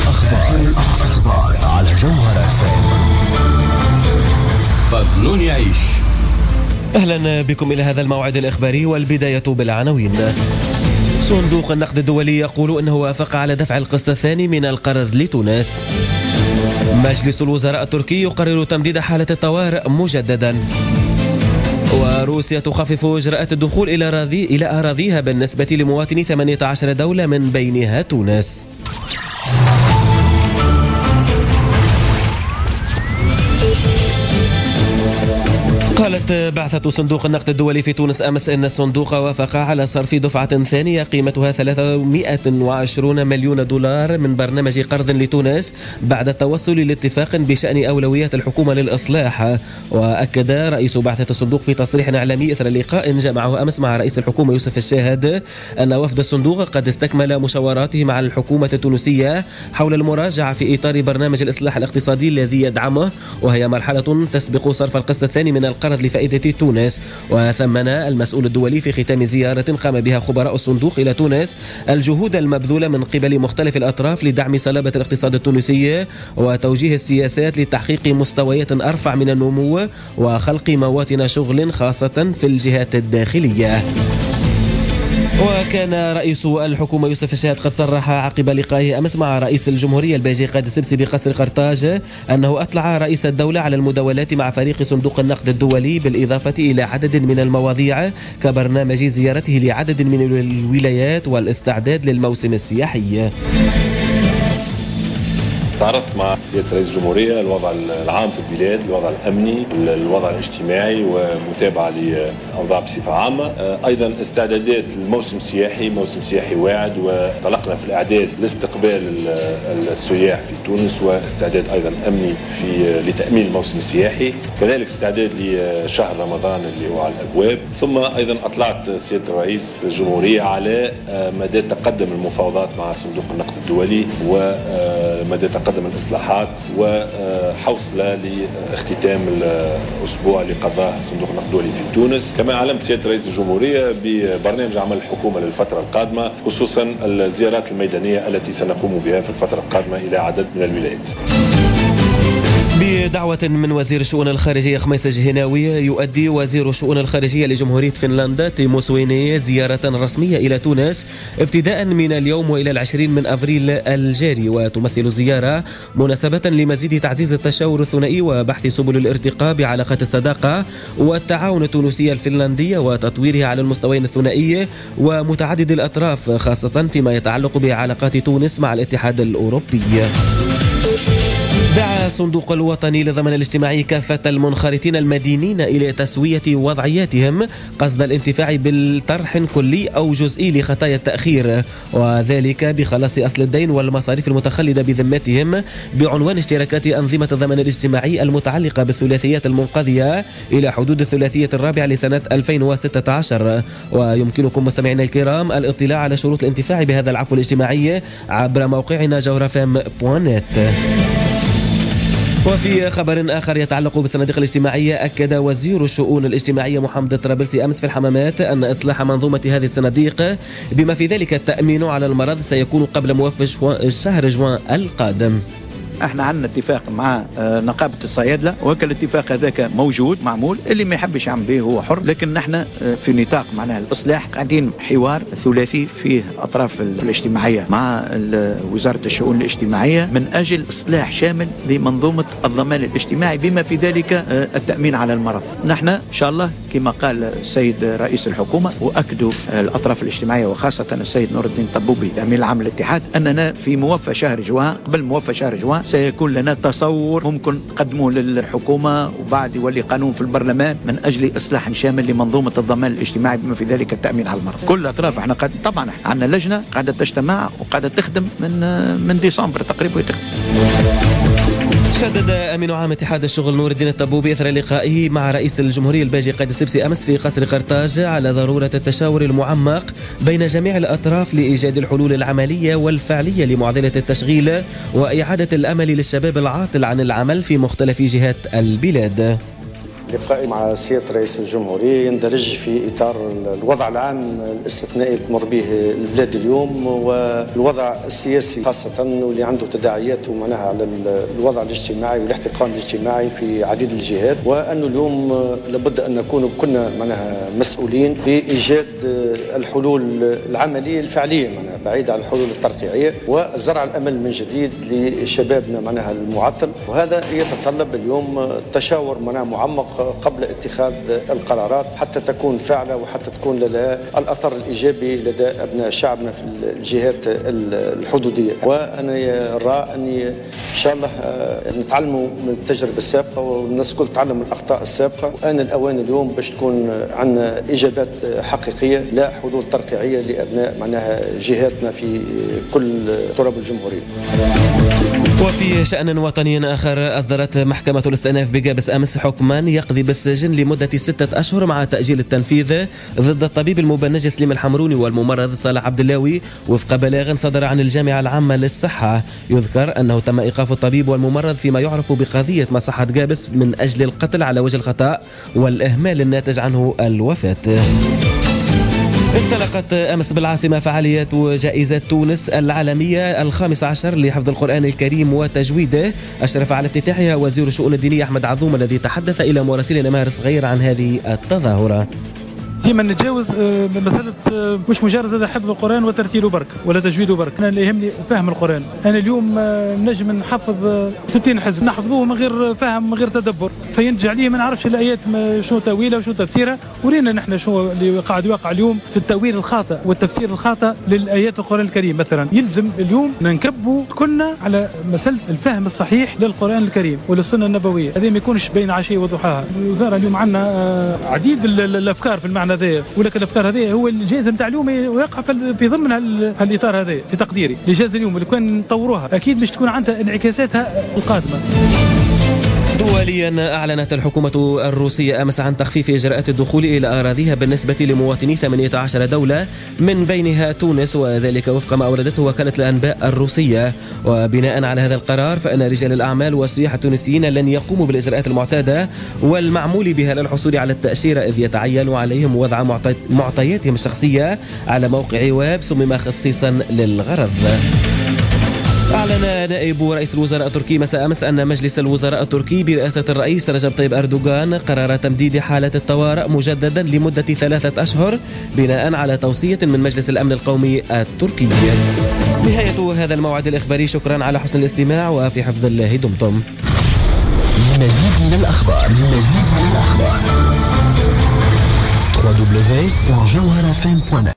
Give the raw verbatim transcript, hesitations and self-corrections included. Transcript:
الأخبار على جوهر اف ام. فضلون يعيش. أهلا بكم إلى هذا الموعد الإخباري، والبداية بالعناوين. صندوق النقد الدولي يقول أنه وافق على دفع القسط الثاني من القرض لتونس. مجلس الوزراء التركي يقرر تمديد حالة الطوارئ مجددا. وروسيا تخفف إجراءات الدخول إلى أراضي إلى أراضيها بالنسبة لمواطني ثمانية عشر دولة من بينها تونس. قالت بعثة صندوق النقد الدولي في تونس أمس أن الصندوق وافق على صرف دفعة ثانية قيمتها ثلاثمائة وعشرين مليون دولار من برنامج قرض لتونس بعد التوصل لاتفاق بشأن أولويات الحكومة للإصلاح. وأكد رئيس بعثة الصندوق في تصريح إعلامي إثر لقاء جمعه أمس مع رئيس الحكومة يوسف الشاهد أن وفد الصندوق قد استكمل مشاوراته مع الحكومة التونسية حول المراجعة في إطار برنامج الإصلاح الاقتصادي الذي يدعمه، وهي مرحلة تسبق صرف القسط الثاني من القرض لفائدة تونس. وثمن المسؤول الدولي في ختام زيارة قام بها خبراء الصندوق إلى تونس الجهود المبذولة من قبل مختلف الأطراف لدعم صلابة الاقتصاد التونسي وتوجيه السياسات لتحقيق مستويات أرفع من النمو وخلق مواطن شغل خاصة في الجهات الداخلية. وكان رئيس الحكومة يوسف الشاهد قد صرح عقب لقائه أمس مع رئيس الجمهورية الباجي قائد السبسي بقصر قرطاج أنه أطلع رئيس الدولة على المداولات مع فريق صندوق النقد الدولي بالإضافة إلى عدد من المواضيع كبرنامج زيارته لعدد من الولايات والاستعداد للموسم السياحي. تعرفت مع سيادة رئيس الجمهورية الوضع العام في البلاد، الوضع الأمني، الوضع الاجتماعي، ومتابعة لأوضاع بصفة عامة. أيضا استعدادات الموسم السياحي، موسم سياحي واعد، وطلقنا في الإعداد لاستقبال السياح في تونس، واستعداد أيضا أمني في لتأمين الموسم السياحي، كذلك استعداد لشهر رمضان اللي هو على الأبواب. ثم أيضا أطلعت سيادة رئيس الجمهورية على مدى تقدم المفاوضات مع صندوق النقد الدولي ومدى تقدم قدم الإصلاحات وحوصلة لاختتام الأسبوع اللي قضاه صندوق النقد الدولي في تونس. كما علمت سيادة رئيس الجمهورية ببرنامج عمل الحكومة للفترة القادمة، خصوصا الزيارات الميدانية التي سنقوم بها في الفترة القادمة إلى عدد من الولايات. بدعوة من وزير الشؤون الخارجية خميس الجهناوي، يؤدي وزير الشؤون الخارجية لجمهورية فنلندا تيمو سويني زيارة رسمية إلى تونس ابتداء من اليوم وإلى العشرين من أفريل الجاري، وتمثل الزيارة مناسبة لمزيد تعزيز التشاور الثنائي وبحث سبل الارتقاء بعلاقات الصداقة والتعاون التونسي الفنلندي وتطويرها على المستويين الثنائي ومتعدد الأطراف، خاصة فيما يتعلق بعلاقات تونس مع الاتحاد الأوروبي. دعا الصندوق الوطني للضمان الاجتماعي كافة المنخرطين المدينين إلى تسوية وضعياتهم قصد الانتفاع بالطرح كلي أو جزئي لخطايا التأخير، وذلك بخلاص أصل الدين والمصاريف المتخلدة بذمتهم بعنوان اشتراكات أنظمة الضمان الاجتماعي المتعلقة بالثلاثيات المنقضية إلى حدود الثلاثية الرابعة لسنة ألفين وستة عشر. ويمكنكم مستمعينا الكرام الاطلاع على شروط الانتفاع بهذا العفو الاجتماعي عبر موقعنا جورافام دوت نت. وفي خبر آخر يتعلق بالصناديق الاجتماعية، أكد وزير الشؤون الاجتماعية محمد الطرابلسي أمس في الحمامات أن إصلاح منظومة هذه الصناديق بما في ذلك التأمين على المرض سيكون قبل موافق شهر جوان القادم. احنا عندنا اتفاق مع نقابة الصيادلة، وكل الاتفاق هذاك موجود معمول، اللي ما يحبش يعمل به هو حر، لكن نحن في نطاق معناها الإصلاح قاعدين حوار ثلاثي فيه أطراف الاجتماعية مع وزارة الشؤون الاجتماعية من أجل إصلاح شامل لمنظومة الضمان الاجتماعي بما في ذلك التأمين على المرض. نحن إن شاء الله كما قال السيد رئيس الحكومة وأكدوا الأطراف الاجتماعية وخاصة السيد نور الدين طبوبي أمين العام الاتحاد أننا في موفى شهر جوان قبل موفى شهر جوان سيكون لنا تصور ممكن نقدمه للحكومة وبعد يولي قانون في البرلمان من أجل إصلاح شامل لمنظومة الضمان الاجتماعي بما في ذلك التأمين على المرض. كل الأطراف احنا قد طبعا عندنا لجنة قاعدة تجتمع وقاعدة تخدم من من ديسمبر تقريبا تخدم. شدد أمين عام اتحاد الشغل نور الدين الطبوبي إثر لقائه مع رئيس الجمهورية الباجي قائد السبسي أمس في قصر قرطاج على ضرورة التشاور المعمق بين جميع الأطراف لإيجاد الحلول العملية والفعلية لمعضلة التشغيل وإعادة الأمل للشباب العاطل عن العمل في مختلف جهات البلاد. لقائي مع سيادة رئيس الجمهورية يندرج في إطار الوضع العام الاستثنائي اللي تمر به البلاد اليوم، والوضع السياسي خاصة واللي عنده تداعيات معناها على الوضع الاجتماعي والاحتقان الاجتماعي في عديد الجهات، وأنه اليوم لابد أن نكون كنا معناها مسؤولين بإيجاد الحلول العملية الفعلية معناها بعيدة عن الحلول الترقيعية، وزرع الأمل من جديد لشبابنا معناها المعطل. وهذا يتطلب اليوم تشاور معناها معمق قبل اتخاذ القرارات حتى تكون فعلة وحتى تكون لدى الأثر الإيجابي لدى أبناء شعبنا في الجهات الحدودية. وأنا أرى أني إن شاء الله نتعلموا من التجربة السابقة والناس كل تعلم من الأخطاء السابقة، وآن الأوان اليوم باش تكون عندنا إجابات حقيقية لا حلول ترقيعية لأبناء معناها جهاتنا في كل تراب الجمهورية. وفي شأن وطني آخر، أصدرت محكمة الاستئناف بجابس أمس حكما يقضي بالسجن لمدة ستة أشهر مع تأجيل التنفيذ ضد الطبيب المبنج سليم الحمروني والممرض صالح عبد اللاوي وفق بلاغ صدر عن الجامعة العامة للصحة. يذكر أنه تم إيقاف الطبيب والممرض فيما يعرف بقضية مصحة جابس من أجل القتل على وجه الخطأ والإهمال الناتج عنه الوفاة. انطلقت أمس بالعاصمة فعاليات جائزة تونس العالمية الخامس عشر لحفظ القرآن الكريم وتجويده. أشرف على افتتاحها وزير الشؤون الدينية أحمد عظوم الذي تحدث إلى مراسلنا ماهر صغير عن هذه التظاهرة. ديما نتجاوز مسألة مش مجرد هذا حفظ القرآن وترتيله برك ولا تجويده برك، أنا اللي يهمني فهم القرآن. أنا اليوم نجم نحفظ ستين حزب نحفظوه من غير فهم من غير تدبر، فينتج عليه ما نعرفش الآيات شو تأويلها وشو تفسيرها. ورينا نحن شو اللي قاعد يوقع اليوم في التأويل الخاطئ والتفسير الخاطئ للآيات القرآن الكريم. مثلا يلزم اليوم ننكبوا كنا على مسألة الفهم الصحيح للقرآن الكريم وللسنة النبوية، هذا ما يكونش بين عشية وضحاها. الوزارة اليوم عندنا عديد الأفكار في المعنى هذا، ولكن الافكار هذه هو الجهاز نتاع اليوم ويقع في ضمن هالاطار هذا. في تقديري الجهاز اليوم اللي كان نطوروها اكيد باش تكون عندها انعكاساتها القادمه. دوليا، أعلنت الحكومة الروسية أمس عن تخفيف إجراءات الدخول إلى أراضيها بالنسبة لمواطني ثمانية عشر دولة من بينها تونس، وذلك وفق ما أوردته وكالة الأنباء الروسية. وبناء على هذا القرار فإن رجال الأعمال والسياح التونسيين لن يقوموا بالإجراءات المعتادة والمعمول بها للحصول على التأشيرة، إذ يتعين عليهم وضع معطياتهم الشخصية على موقع ويب صمم خصيصا للغرض. أعلن نائب رئيس الوزراء التركي مساء أمس أن مجلس الوزراء التركي برئاسة الرئيس رجب طيب أردوغان قرر تمديد حالة الطوارئ مجددا لمدة ثلاثة أشهر بناء على توصية من مجلس الأمن القومي التركي. نهاية هذا الموعد الإخباري، شكرا على حسن الاستماع وفي حفظ الله دمتم. مزيد من الأخبار مزيد من الأخبار دبليو دبليو دبليو دوت جوهرة إف إم دوت نت